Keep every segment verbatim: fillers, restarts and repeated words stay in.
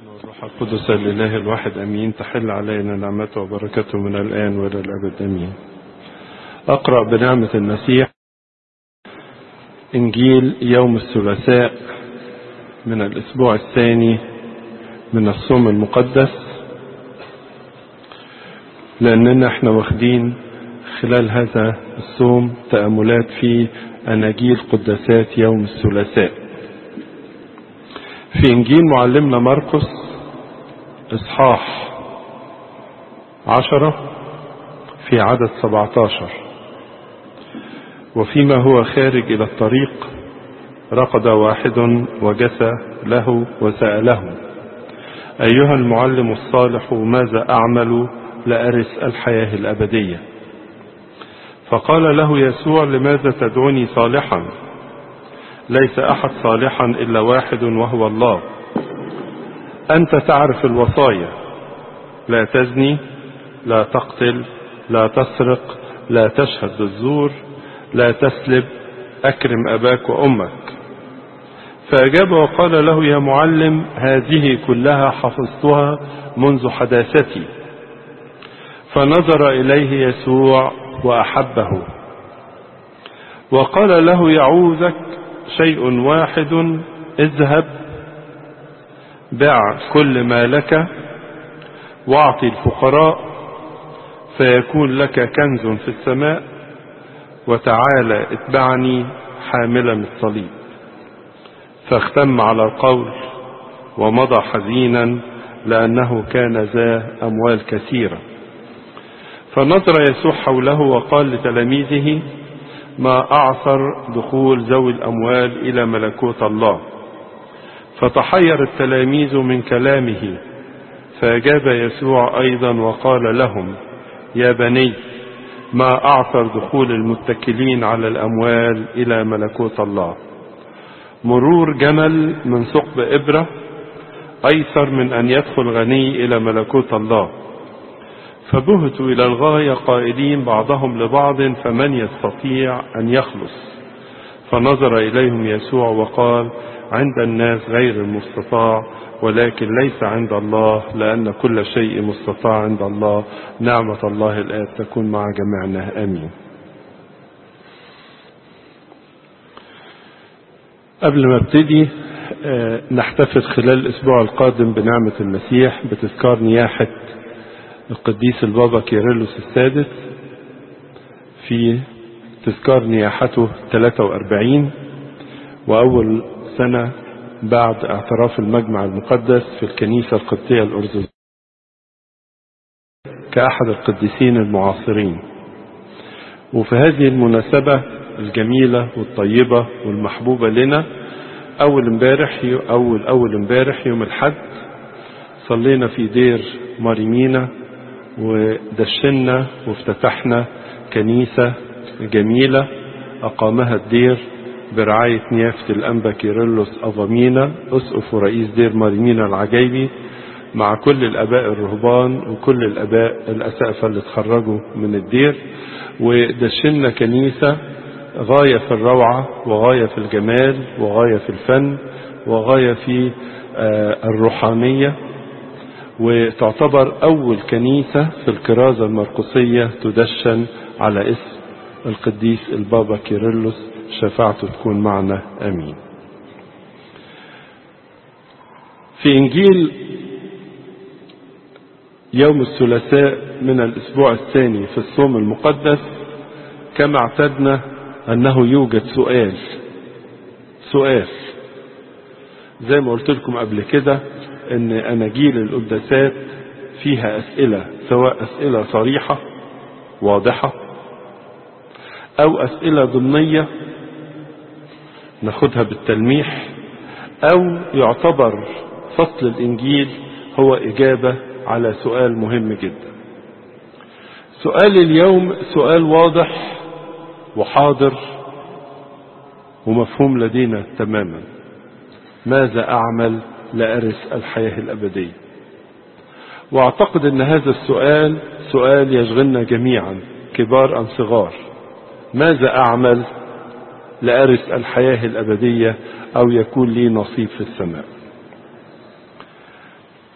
والروح القدس الإله الواحد أمين. تحل علينا نعمته وبركته من الآن وإلى الأبد أمين. أقرأ بنعمة المسيح إنجيل يوم الثلاثاء من الأسبوع الثاني من الصوم المقدس، لأننا احنا واخدين خلال هذا الصوم تأملات في أناجيل قداسات يوم الثلاثاء. في إنجيل معلمنا مرقس إصحاح عشرة في عدد سبعة عشر: وفيما هو خارج إلى الطريق رقد واحد وجثى له وسأله: أيها المعلم الصالح، ماذا أعمل لأرث الحياة الأبدية؟ فقال له يسوع: لماذا تدعوني صالحا؟ ليس أحد صالحا إلا واحد وهو الله. أنت تعرف الوصايا: لا تزني، لا تقتل، لا تسرق، لا تشهد بالزور، لا تسلب، أكرم أباك وأمك. فأجاب وقال له: يا معلم، هذه كلها حفظتها منذ حداثتي. فنظر إليه يسوع وأحبه وقال له: يعوزك شيء واحد، اذهب بع كل ما لك واعطي الفقراء فيكون لك كنز في السماء، وتعالى اتبعني حاملا الصليب. فاختم على القول ومضى حزينا لأنه كان ذا أموال كثيرة. فنظر يسوع حوله وقال لتلاميذه: ما أعثر دخول ذوي الأموال إلى ملكوت الله. فتحير التلاميذ من كلامه، فأجاب يسوع أيضا وقال لهم: يا بني، ما أعثر دخول المتكلين على الأموال إلى ملكوت الله. مرور جمل من ثقب إبرة أيسر من أن يدخل غني إلى ملكوت الله. فبهتوا إلى الغاية قائلين بعضهم لبعض: فمن يستطيع أن يخلص؟ فنظر إليهم يسوع وقال: عند الناس غير المستطاع، ولكن ليس عند الله، لأن كل شيء مستطاع عند الله. نعمة الله الآب تكون مع جميعنا آمين. قبل ما ابتدي نحتفل خلال الأسبوع القادم بنعمة المسيح بتذكار نياحة القديس البابا كيرلس السادس، في تذكار نياحته ثلاثة وأربعين، وأول سنة بعد اعتراف المجمع المقدس في الكنيسة القبطية الأرثوذكسية كأحد القديسين المعاصرين. وفي هذه المناسبة الجميلة والطيبة والمحبوبة لنا، أول امبارح أول أول امبارح يوم الحد صلينا في دير ماريمينا ودشنا وافتتحنا كنيسة جميلة أقامها الدير برعاية نيافة الأنبا كيرلس أفامينا أسقف ورئيس دير ماريمينا العجيبي، مع كل الآباء الرهبان وكل الآباء الأسقفة اللي اتخرجوا من الدير. ودشنا كنيسة غاية في الروعة وغاية في الجمال وغاية في الفن وغاية في الروحانية، وتعتبر أول كنيسة في الكرازة المرقسية تدشن على اسم القديس البابا كيرلس. شفاعته تكون معنا آمين. في إنجيل يوم الثلاثاء من الأسبوع الثاني في الصوم المقدس، كما اعتدنا أنه يوجد سؤال سؤال زي ما قلت لكم قبل كده ان أناجيل القداسات فيها أسئلة، سواء أسئلة صريحة واضحة أو أسئلة ضمنية ناخدها بالتلميح، أو يعتبر فصل الإنجيل هو إجابة على سؤال مهم جدا. سؤال اليوم سؤال واضح وحاضر ومفهوم لدينا تماما: ماذا أعمل لأرث الحياة الأبدية؟ وأعتقد أن هذا السؤال سؤال يشغلنا جميعا، كبار أم صغار. ماذا أعمل لأرث الحياة الأبدية أو يكون لي نصيب في السماء؟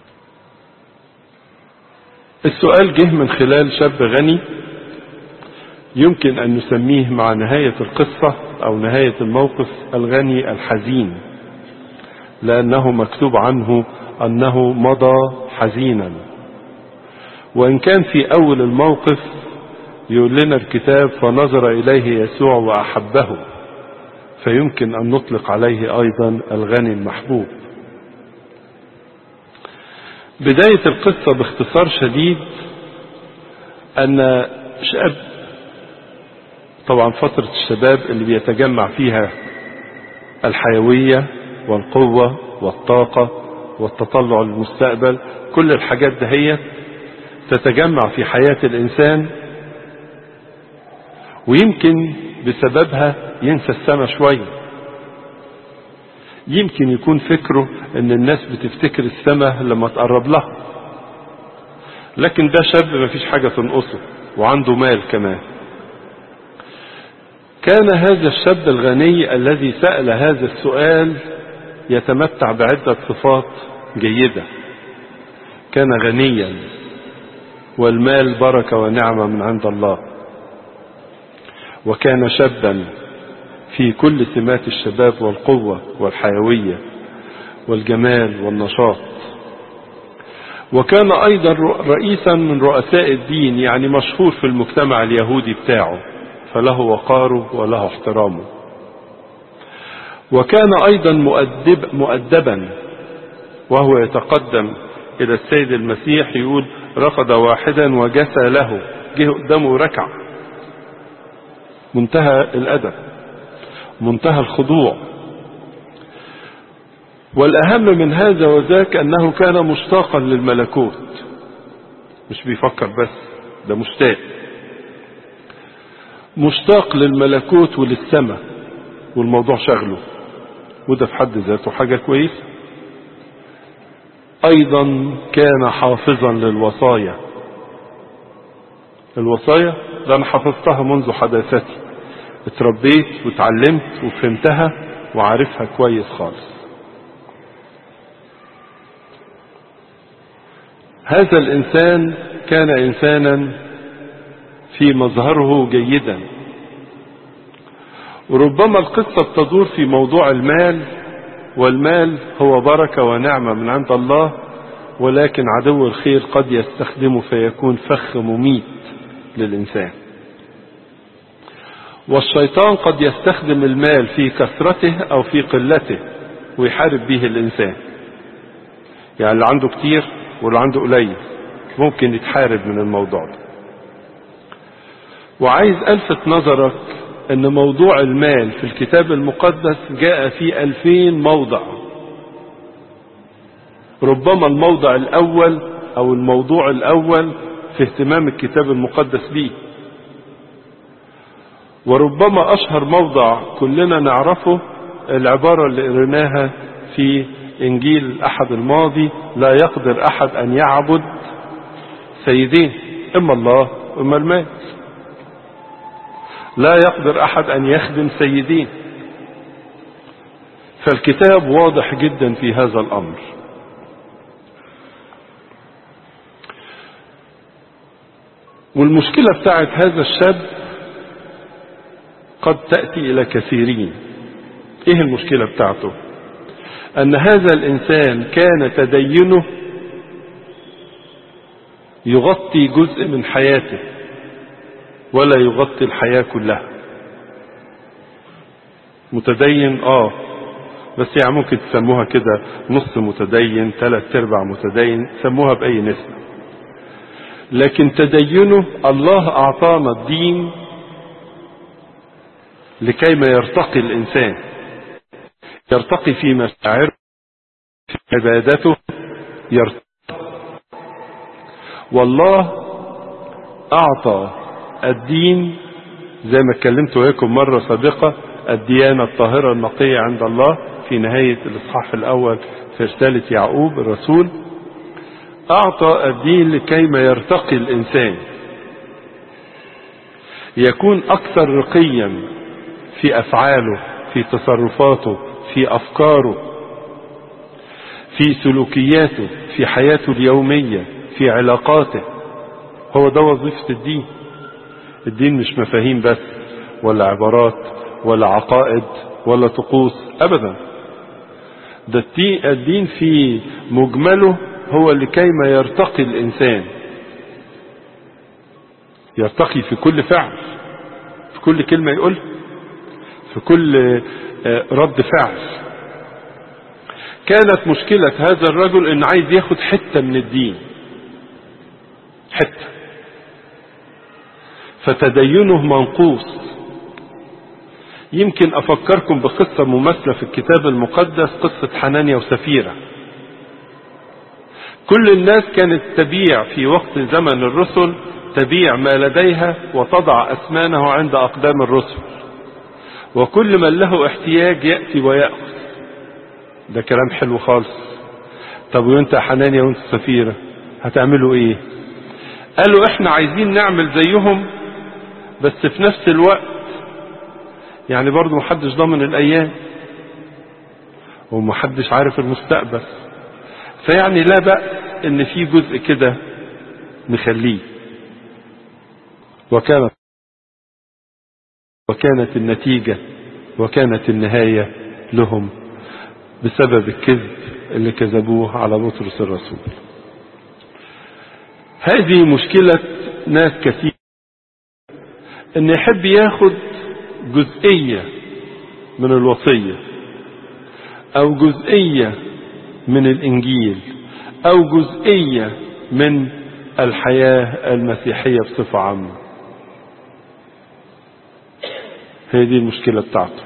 السؤال جه من خلال شاب غني يمكن أن نسميه مع نهاية القصة أو نهاية الموقف الغني الحزين، لأنه مكتوب عنه أنه مضى حزينا، وإن كان في أول الموقف يقول لنا الكتاب فنظر إليه يسوع وأحبه، فيمكن أن نطلق عليه أيضا الغني المحبوب. بداية القصة باختصار شديد أن شاب، طبعا فترة الشباب اللي بيتجمع فيها الحيوية والقوة والطاقة والتطلع للمستقبل، كل الحاجات دهيت تتجمع في حياة الإنسان، ويمكن بسببها ينسى السماء شوية. يمكن يكون فكره ان الناس بتفتكر السماء لما تقرب لها، لكن ده شاب ما فيش حاجة تنقصه وعنده مال كمان. كان هذا الشاب الغني الذي سأل هذا السؤال يتمتع بعدة صفات جيدة. كان غنيا، والمال بركة ونعمة من عند الله، وكان شابا في كل سمات الشباب والقوة والحيوية والجمال والنشاط، وكان أيضا رئيسا من رؤساء الدين، يعني مشهور في المجتمع اليهودي بتاعه، فله وقاره وله احترامه. وكان أيضا مؤدب مؤدبا، وهو يتقدم إلى السيد المسيح يقول رفض واحدا وجثى له، جه قدامه ركع. منتهى الأدب، منتهى الخضوع. والأهم من هذا وذاك أنه كان مشتاقا للملكوت، مش بيفكر بس، ده مشتاق مشتاق للملكوت وللسماء، والموضوع شغله، وده في حد ذاته حاجة كويسة. أيضا كان حافظا للوصايا. الوصايا ده أنا حفظتها منذ حداثتي، اتربيت وتعلمت وفهمتها وعارفها كويس خالص. هذا الإنسان كان إنسانا في مظهره جيدا، وربما القصة تدور في موضوع المال، والمال هو بركة ونعمة من عند الله، ولكن عدو الخير قد يستخدمه فيكون فخ مميت للإنسان. والشيطان قد يستخدم المال في كثرته أو في قلته ويحارب به الإنسان، يعني اللي عنده كتير واللي عنده قليل ممكن يتحارب من الموضوع ده. وعايز ألفت نظرك أن موضوع المال في الكتاب المقدس جاء في ألفين موضع. ربما الموضع الأول أو الموضوع الأول في اهتمام الكتاب المقدس به، وربما أشهر موضع كلنا نعرفه العبارة اللي قريناها في إنجيل الأحد الماضي: لا يقدر أحد أن يعبد سيدين، إما الله وإما المال. لا يقدر أحد أن يخدم سيدين. فالكتاب واضح جدا في هذا الأمر. والمشكلة بتاعت هذا الشاب قد تأتي إلى كثيرين. إيه المشكلة بتاعته؟ أن هذا الإنسان كان تدينه يغطي جزء من حياته ولا يغطي الحياة كلها. متدين آه بس يعني ممكن تسموها كده نص متدين، ثلاث ارباع متدين، سموها بأي نسبة. لكن تدينه الله أعطانا الدين لكي ما يرتقي الإنسان، يرتقي في مشاعره، في عبادته يرتقي. والله أعطى الدين زي ما اتكلمت وياكم مرة سابقة، الديانة الطاهرة النقية عند الله في نهاية الإصحاح الأول في رسالة يعقوب الرسول. أعطى الدين لكي ما يرتقي الإنسان، يكون أكثر رقيا في أفعاله، في تصرفاته، في أفكاره، في سلوكياته، في حياته اليومية، في علاقاته، هو ده وظيفة الدين. الدين مش مفاهيم بس ولا عبارات ولا عقائد ولا طقوس أبدا. ده الدين في مجمله هو لكيما يرتقي الإنسان، يرتقي في كل فعل، في كل كلمة يقول، في كل رد فعل. كانت مشكلة هذا الرجل إن عايز ياخد حتة من الدين، حتة، فتدينه منقوص. يمكن أفكركم بقصة مماثلة في الكتاب المقدس، قصة حنانيا وسفيرة. كل الناس كانت تبيع في وقت زمن الرسل، تبيع ما لديها وتضع أثمانه عند أقدام الرسل، وكل من له احتياج يأتي ويأخذ. ده كلام حلو خالص. طب وانت حنانيا وانت سفيرة هتعملوا ايه؟ قالوا احنا عايزين نعمل زيهم، بس في نفس الوقت يعني برضو محدش ضامن الايام ومحدش عارف المستقبل، فيعني لا بأس ان في جزء كده نخليه. وكانت وكانت النتيجة وكانت النهاية لهم بسبب الكذب اللي كذبوه على بطرس الرسول. هذه مشكلة ناس كثير، ان يحب ياخد جزئية من الوصية او جزئية من الانجيل او جزئية من الحياة المسيحية بصفة عامة. هذه دي المشكلة بتاعته.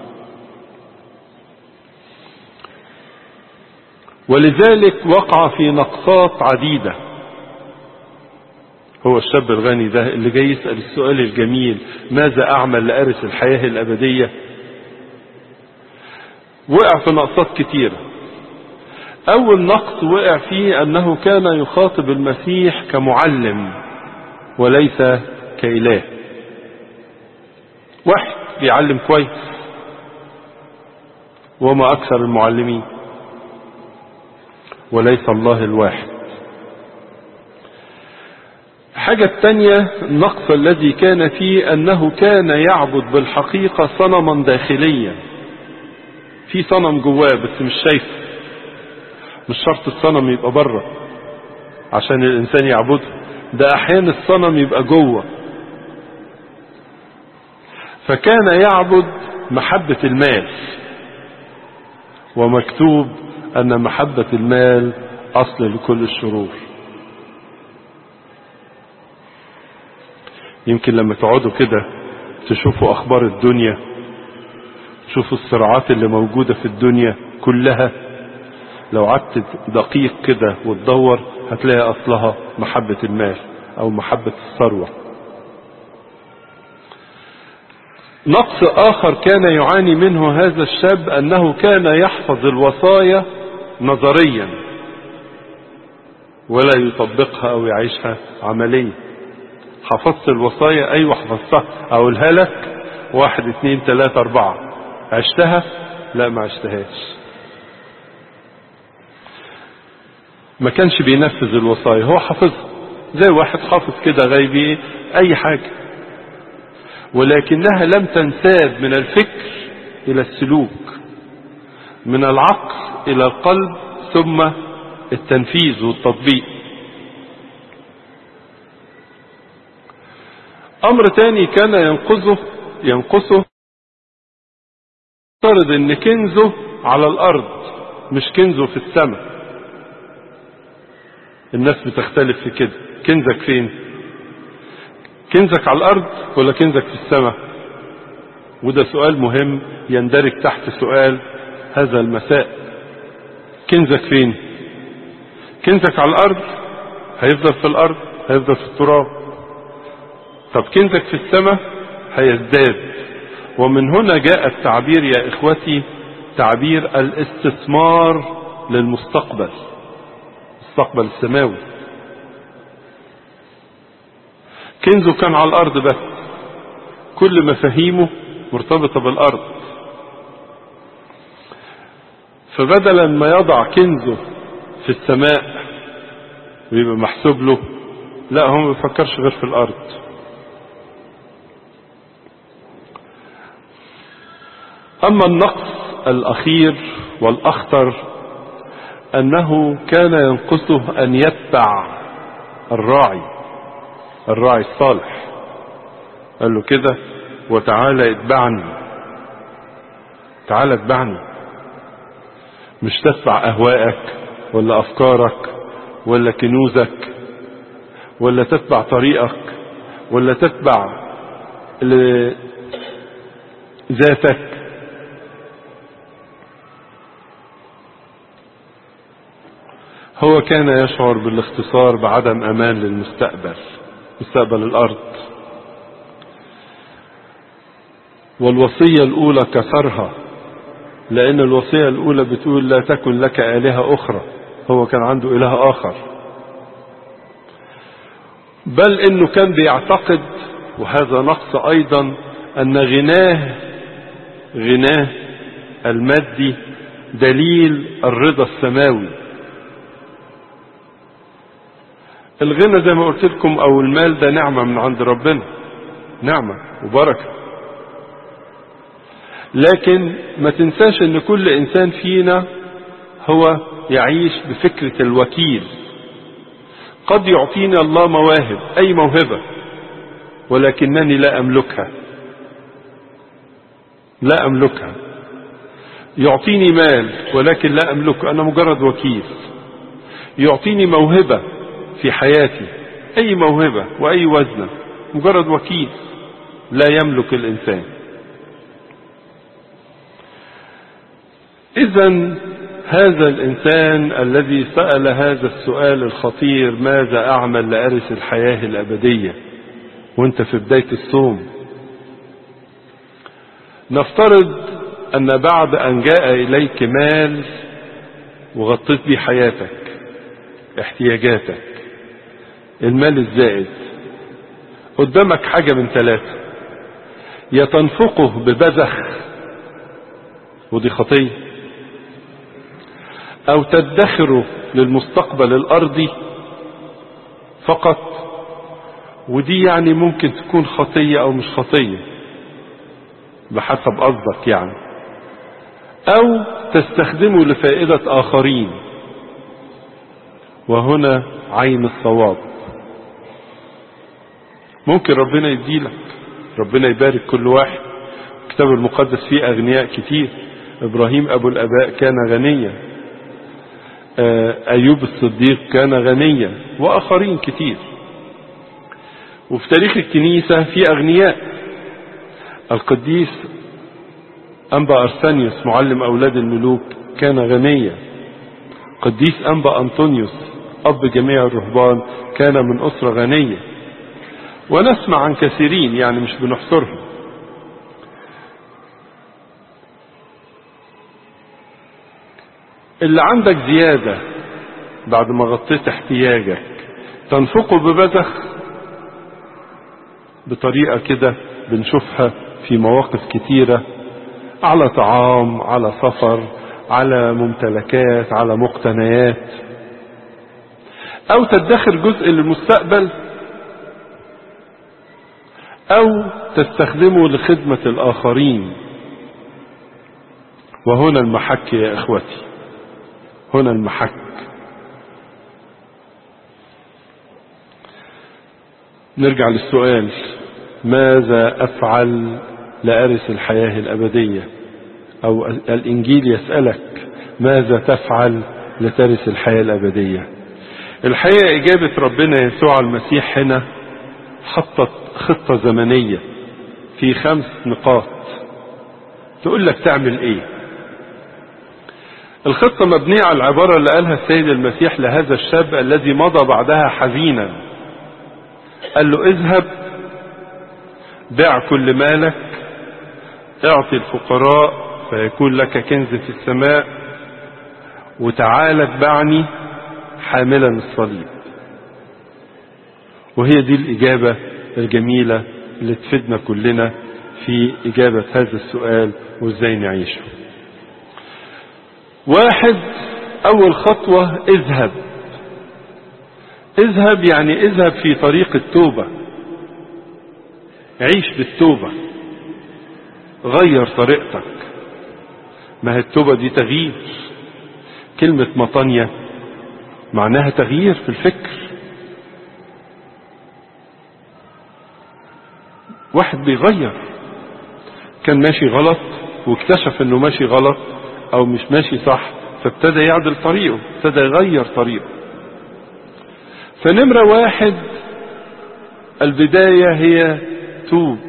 ولذلك وقع في نقصات عديدة. هو الشاب الغني ده اللي جاي يسأل السؤال الجميل، ماذا أعمل لأرث الحياة الأبدية؟ وقع في نقصات كتيرة. أول نقص وقع فيه أنه كان يخاطب المسيح كمعلم وليس كإله. واحد بيعلم كويس، وما أكثر المعلمين، وليس الله الواحد. حاجة التانية، النقص الذي كان فيه أنه كان يعبد بالحقيقة صنما داخليا. في صنم جواه بس مش شايف، مش شرط الصنم يبقى بره عشان الإنسان يعبده، ده أحيانا الصنم يبقى جوه. فكان يعبد محبة المال، ومكتوب أن محبة المال أصل لكل الشرور. يمكن لما تقعدوا كده تشوفوا أخبار الدنيا، تشوفوا الصراعات اللي موجودة في الدنيا كلها، لو قعدت دقيق كده وتدور هتلاقي أصلها محبة المال أو محبة الثروة. نقص آخر كان يعاني منه هذا الشاب، أنه كان يحفظ الوصايا نظريا ولا يطبقها أو يعيشها عمليا. حفظت الوصايا، أيوة حفظتها، أقولها لك واحد اثنين ثلاثة أربعة، عشتها؟ لا ما عشتهاش. ما كانش بينفذ الوصايا، هو حفظها زي واحد حافظ كده غيبي أي حاجة، ولكنها لم تنساب من الفكر إلى السلوك، من العقل إلى القلب، ثم التنفيذ والتطبيق. أمر تاني كان ينقذه ينقصه افترض ان كنزه على الأرض مش كنزه في السماء. الناس بتختلف في كده، كنزك فين؟ كنزك على الأرض ولا كنزك في السماء؟ وده سؤال مهم يندرج تحت سؤال هذا المساء. كنزك فين؟ كنزك على الأرض هيفضل في الأرض، هيفضل في التراب. طب كنزك في السماء هيزداد. ومن هنا جاء التعبير يا إخوتي، تعبير الاستثمار للمستقبل، المستقبل السماوي. كنزه كان على الأرض بس، كل مفاهيمه مرتبطة بالأرض. فبدلا ما يضع كنزه في السماء ويبقى محسوب له لا، هو ما بيفكرش غير في الأرض. أما النقص الأخير والأخطر أنه كان ينقصه أن يتبع الراعي الراعي الصالح. قال له كده: وتعالى اتبعني، تعالى اتبعني. مش تتبع أهوائك ولا أفكارك ولا كنوزك ولا تتبع طريقك ولا تتبع ذاتك. هو كان يشعر بالاختصار بعدم أمان للمستقبل، مستقبل الأرض. والوصية الأولى كسرها، لأن الوصية الأولى بتقول: لا تكن لك آلهة أخرى. هو كان عنده إله آخر، بل إنه كان بيعتقد، وهذا نقص أيضا، أن غناه غناه المادي دليل الرضا السماوي. الغنى زي ما قلت لكم أو المال ده نعمة من عند ربنا، نعمة وبركة. لكن ما تنساش ان كل انسان فينا هو يعيش بفكرة الوكيل. قد يعطيني الله مواهب، اي موهبة، ولكنني لا املكها لا املكها يعطيني مال ولكن لا املكه، انا مجرد وكيل. يعطيني موهبة في حياتي، اي موهبة واي وزنة، مجرد وكيل، لا يملك الانسان. إذن هذا الإنسان الذي سأل هذا السؤال الخطير: ماذا أعمل لأرث الحياة الأبدية؟ وانت في بداية الصوم، نفترض أن بعد أن جاء إليك مال وغطيت بيه حياتك، احتياجاتك، المال الزائد، قدامك حاجة من ثلاثة: يا تنفقه ببذخ، ودي خطية، او تدخره للمستقبل الارضي فقط، ودي يعني ممكن تكون خطية او مش خطية بحسب قصدك يعني، او تستخدمه لفائدة اخرين، وهنا عين الصواب. ممكن ربنا يديلك، ربنا يبارك كل واحد. الكتاب المقدس فيه اغنياء كتير. ابراهيم ابو الاباء كان غنيا، ايوب الصديق كان غنيا، واخرين كتير. وفي تاريخ الكنيسة في اغنياء. القديس انبا ارسانيوس معلم اولاد الملوك كان غنيا. قديس انبا انطونيوس اب جميع الرهبان كان من اسرة غنية. ونسمع عن كثيرين، يعني مش بنحصرهم. اللي عندك زيادة بعد ما غطيت احتياجك تنفقه ببذخ، بطريقة كده بنشوفها في مواقف كتيرة، على طعام، على سفر، على ممتلكات، على مقتنيات. او تدخر جزء للمستقبل، او تستخدمه لخدمة الاخرين. وهنا المحك يا اخوتي، هنا المحك. نرجع للسؤال: ماذا افعل لأرث الحياة الابدية؟ او الانجيل يسألك: ماذا تفعل لترث الحياة الابدية؟ الحقيقة اجابة ربنا يسوع المسيح هنا حطت خطة زمنية في خمس نقاط تقول لك تعمل ايه. الخطة مبنية على العبارة اللي قالها السيد المسيح لهذا الشاب الذي مضى بعدها حزينا. قال له: اذهب بيع كل مالك، اعطي الفقراء فيكون لك كنز في السماء، وتعال اتبعني حاملا الصليب. وهي دي الإجابة الجميلة اللي تفيدنا كلنا في إجابة هذا السؤال وإزاي نعيشه. واحد، أول خطوة: اذهب اذهب يعني اذهب في طريق التوبة، عيش بالتوبة، غير طريقتك. ما هي التوبة دي تغيير. كلمة مطانية معناها تغيير في الفكر. واحد بيغير، كان ماشي غلط واكتشف انه ماشي غلط او مش ماشي صح، فابتدى يعدل طريقه، ابتدى يغير طريقه. فنمرة واحد البداية هي توب.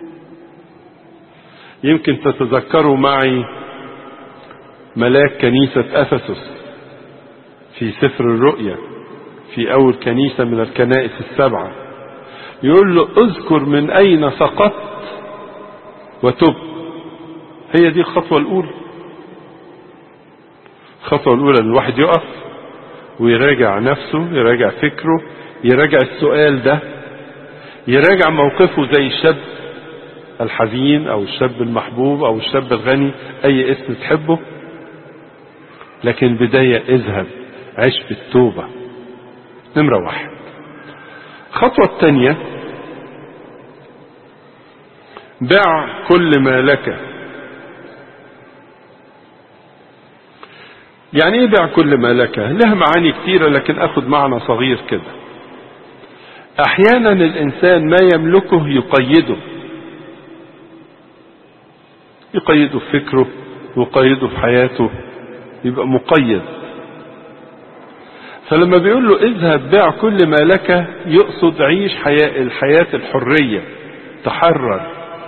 يمكن تتذكروا معي ملاك كنيسة أفسس في سفر الرؤيا في أول كنيسة من الكنائس السبعة، يقول له اذكر من أين سقطت وتب. هي دي الخطوة الأولى. الخطوة الأولى ان الواحد يقف ويراجع نفسه، يراجع فكره، يراجع السؤال ده، يراجع موقفه زي الشاب الحزين او الشاب المحبوب او الشاب الغني، اي اسم تحبه. لكن البداية اذهب عيش بالتوبة، نمرة واحد. الخطوة الثانية بع كل ما لك. يعني ايه بع كل ما لك؟ لها معاني كتيرة لكن اخذ معنى صغير كده. احيانا الانسان ما يملكه يقيده، يقيده في فكره، يقيده في حياته، يبقى مقيد. فلما بيقول له اذهب بع كل ما لك، يقصد عيش حياة الحياة الحرية، تحرر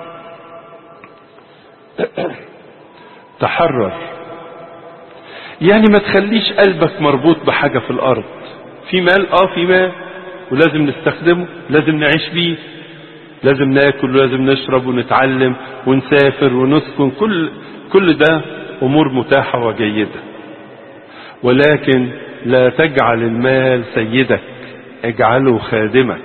تحرر. يعني ما تخليش قلبك مربوط بحاجة في الارض. في مال، اه في مال ولازم نستخدمه، لازم نعيش بيه، لازم ناكل ولازم نشرب ونتعلم ونسافر ونسكن، كل كل ده امور متاحة وجيدة. ولكن لا تجعل المال سيدك، اجعله خادمك.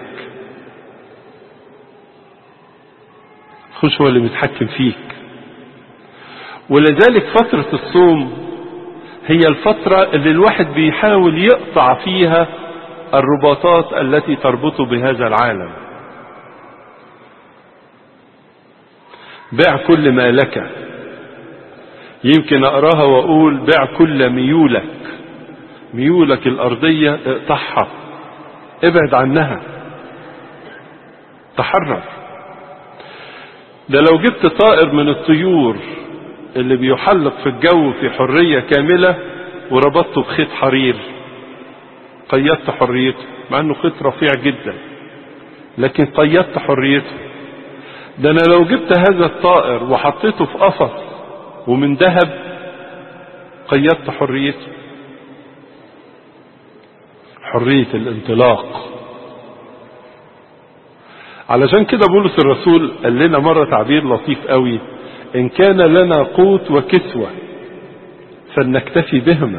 خش هو اللي متحكم فيك. ولذلك فترة الصوم هي الفترة اللي الواحد بيحاول يقطع فيها الرباطات التي تربطه بهذا العالم. بيع كل ما لك. يمكن اقراها واقول بيع كل ميولك. ميولك الارضية اقطعها، ابعد عنها، تحرر. ده لو جبت طائر من الطيور اللي بيحلق في الجو في حرية كاملة وربطته بخيط حرير، قيدت حريته، مع انه خيط رفيع جدا لكن قيدت حريته. ده انا لو جبت هذا الطائر وحطيته في قفص ومن ذهب، قيدت حريته، حرية الانطلاق. علشان كده بولس الرسول قال لنا مرة تعبير لطيف قوي: ان كان لنا قوت وكسوة فلنكتفي بهما.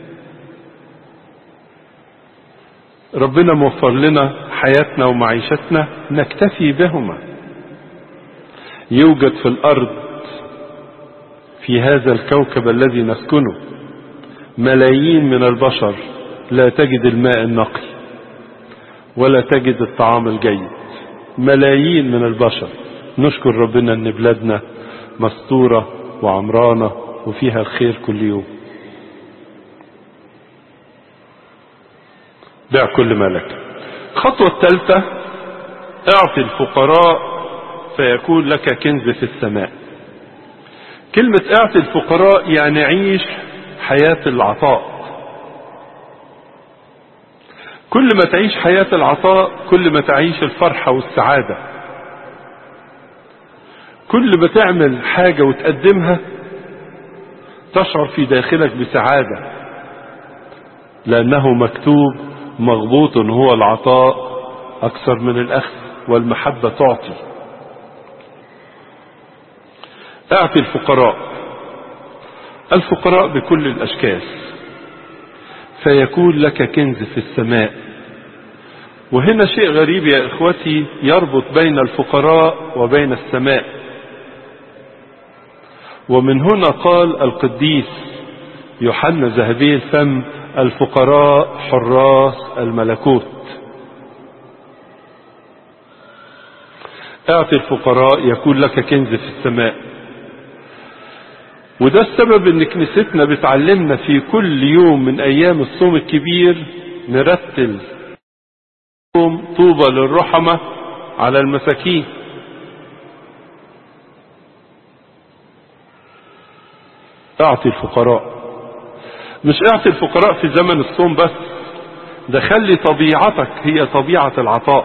ربنا موفر لنا حياتنا ومعيشتنا، نكتفي بهما. يوجد في الارض، في هذا الكوكب الذي نسكنه، ملايين من البشر لا تجد الماء النقي ولا تجد الطعام الجيد. ملايين من البشر. نشكر ربنا ان بلادنا مستورة وعمرانة وفيها الخير كل يوم. بيع كل ما لك. الخطوة الثالثة اعطي الفقراء فيكون لك كنز في السماء. كلمة اعطي الفقراء يعني عيش حياة العطاء. كل ما تعيش حياة العطاء كل ما تعيش الفرحة والسعادة. كل ما تعمل حاجة وتقدمها تشعر في داخلك بسعادة، لأنه مكتوب: مغبوط هو العطاء أكثر من الأخذ والمحبة تعطي. اعطي الفقراء، الفقراء بكل الأشكال، فيكون لك كنز في السماء. وهنا شيء غريب يا إخوتي يربط بين الفقراء وبين السماء. ومن هنا قال القديس يوحنا ذهبي الفم: الفقراء حراس الملكوت. اعطي الفقراء يكون لك كنز في السماء. وده السبب ان كنيستنا بتعلمنا في كل يوم من ايام الصوم الكبير نرتل طوبى للرحمة على المساكين. اعطي الفقراء، مش اعطي الفقراء في زمن الصوم بس، ده خلي طبيعتك هي طبيعة العطاء،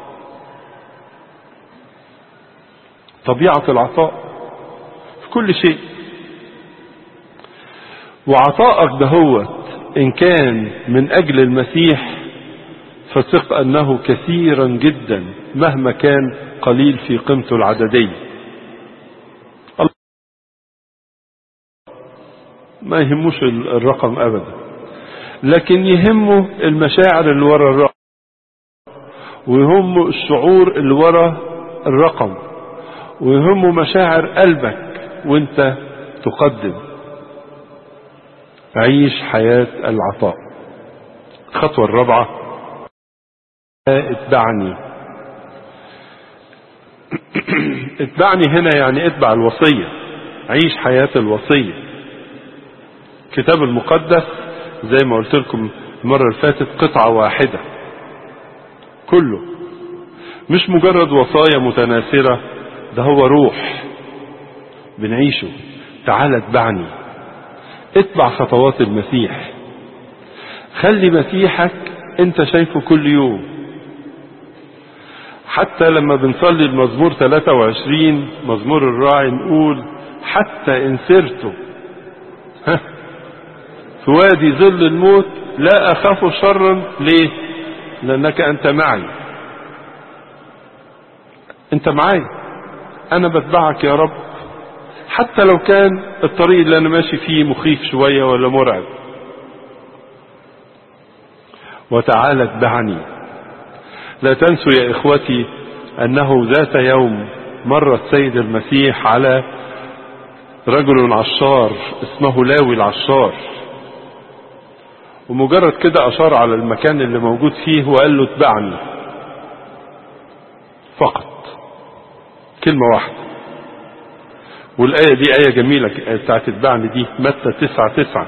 طبيعة العطاء في كل شيء. وعطائك دهوت إن كان من أجل المسيح فثق أنه كثيرا جدا مهما كان قليل في قيمته العددية. ما يهموش الرقم أبدا، لكن يهمه المشاعر اللي ورا الرقم، ويهمه الشعور اللي ورا الرقم، ويهمه مشاعر قلبك وانت تقدم. عيش حياة العطاء. الخطوة الرابعة اتبعني. اتبعني هنا يعني اتبع الوصية، عيش حياة الوصية. الكتاب المقدس زي ما قلت لكم المرة اللي فاتت قطعة واحدة كله، مش مجرد وصايا متناثرة، ده هو روح بنعيشه. تعال اتبعني، اتبع خطوات المسيح، خلي مسيحك انت شايفه كل يوم. حتى لما بنصلي المزمور ثلاثة وعشرين مزمور الراعي نقول حتى ان سرت في وادي ظل الموت لا اخاف شرا. ليه؟ لانك انت معي، انت معي، انا بتبعك يا رب، حتى لو كان الطريق اللي انا ماشي فيه مخيف شوية ولا مرعب. وتعالى اتبعني. لا تنسوا يا اخوتي انه ذات يوم مر السيد المسيح على رجل عشار اسمه لاوي العشار، ومجرد كده اشار على المكان اللي موجود فيه وقال له اتبعني فقط، كلمة واحدة. والآية دي آية جميلة بتاعت اتبعني دي، متى تسعة تسعة.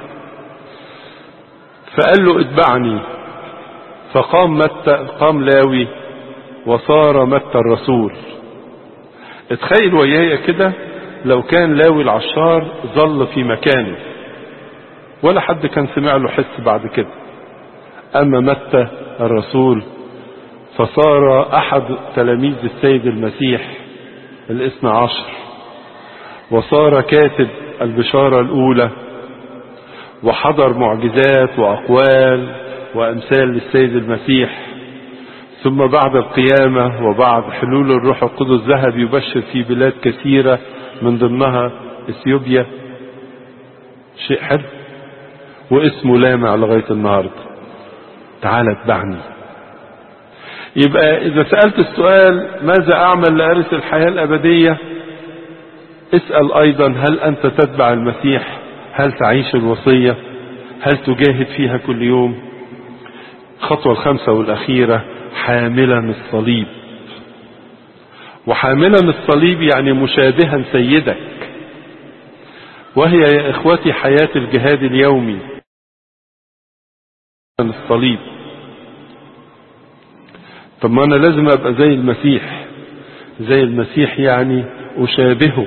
فقال له اتبعني، فقام متى، قام لاوي وصار متى الرسول. اتخيل وياي كده لو كان لاوي العشار ظل في مكانه ولا حد كان سمع له حس بعد كده، اما متى الرسول فصار احد تلاميذ السيد المسيح الاثنى عشر، وصار كاتب البشارة الاولى، وحضر معجزات واقوال وامثال للسيد المسيح. ثم بعد القيامة وبعد حلول الروح القدس ذهب يبشر في بلاد كثيرة من ضمنها اثيوبيا. شيء حلو واسمه لامع لغاية النهاردة. تعال اتبعني. يبقى اذا سألت السؤال ماذا اعمل لأرث الحياة الابدية، اسأل ايضا هل انت تتبع المسيح؟ هل تعيش الوصية؟ هل تجاهد فيها كل يوم؟ الخطوة الخامسة والاخيرة حاملا الصليب. وحاملا الصليب يعني مشابها سيدك، وهي يا اخوتي حياة الجهاد اليومي. الصليب، طب ما انا لازم ابقى زي المسيح. زي المسيح يعني اشابهه.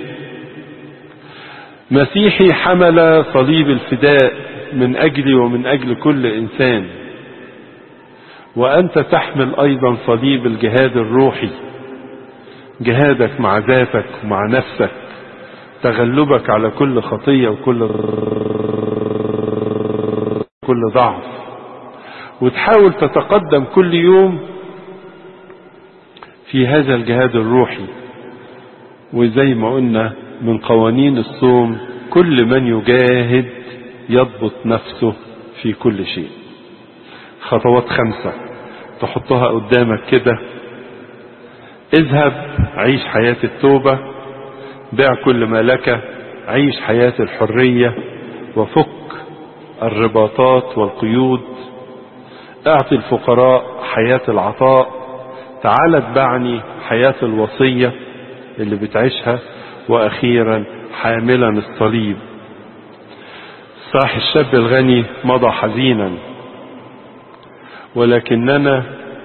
مسيحي حمل صليب الفداء من اجلي ومن اجل كل انسان، وانت تحمل ايضا صليب الجهاد الروحي، جهادك مع ذاتك ومع نفسك، تغلبك على كل خطية وكل كل ضعف، وتحاول تتقدم كل يوم في هذا الجهاد الروحي. وزي ما قلنا من قوانين الصوم كل من يجاهد يضبط نفسه في كل شيء. خطوات خمسة تحطها قدامك كده: اذهب عيش حياة التوبة، بيع كل ما لك، عيش حياة الحرية وفك الرباطات والقيود، اعطي الفقراء حياة العطاء، تعال اتبعني، حياة الوصية اللي بتعيشها، وأخيرا حاملا الصليب. صح، الشاب الغني مضى حزينا، ولكننا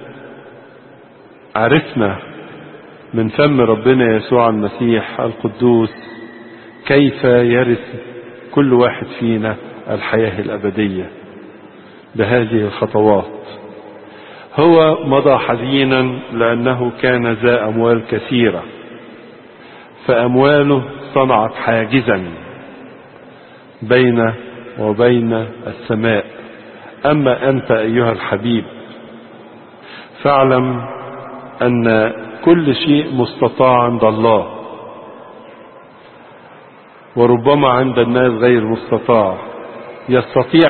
عرفنا من فم ربنا يسوع المسيح القدوس كيف يرث كل واحد فينا الحياة الأبدية بهذه الخطوات. هو مضى حزينا لأنه كان ذا أموال كثيرة، فأمواله صنعت حاجزا بين وبين السماء. أما أنت أيها الحبيب فاعلم أن كل شيء مستطاع عند الله، وربما عند الناس غير مستطاع. يستطيع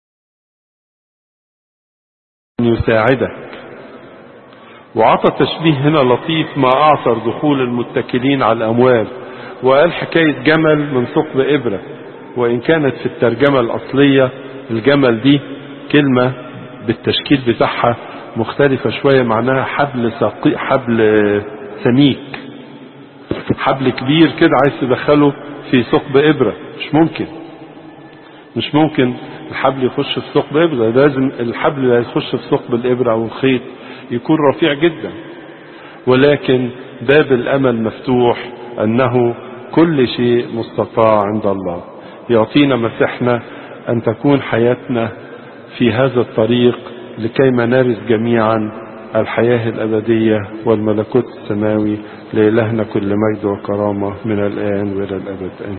أن يساعدك. وعطى تشبيه هنا لطيف ما أعثر دخول المتكلين على الأموال، وقال حكاية جمل من ثقب إبرة، وإن كانت في الترجمة الأصلية الجمل دي كلمة بالتشكيل بتاعها مختلفة شوية، معناها حبل ساقي، حبل سميك، حبل كبير كده عايز تدخله في ثقب إبرة. مش ممكن مش ممكن الحبل يخش في ثقب إبرة، لازم الحبل اللي هيخش في ثقب الإبرة أو الخيط يكون رفيع جدا. ولكن باب الأمل مفتوح، أنه كل شيء مستطاع عند الله. يعطينا مسيحنا أن تكون حياتنا في هذا الطريق لكيما نرث جميعا الحياة الأبدية والملكوت السماوي. لإلهنا كل مجد وكرامة من الآن وإلى الأبد.